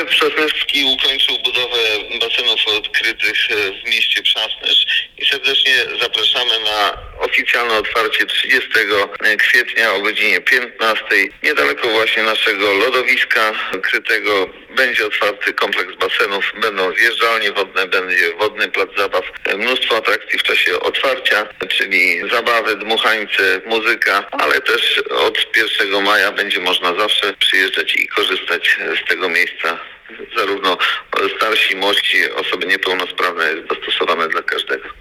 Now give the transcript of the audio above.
Powiat przasnyski ukończył budowę basenów odkrytych w mieście Przasnysz i serdecznie zapraszamy na oficjalne otwarcie 30 kwietnia o godzinie 15. Niedaleko właśnie naszego lodowiska krytego będzie otwarty kompleks basenów, będą zjeżdżalnie wodne, będzie wodny plac zabaw, mnóstwo atrakcji w czasie otwarcia, czyli zabawy, dmuchańce, muzyka, ale też od 1 maja będzie można zawsze przyjeżdżać i korzystać z tego miejsca. Zarówno starsi, młodsi, osoby niepełnosprawne, jest dostosowane dla każdego.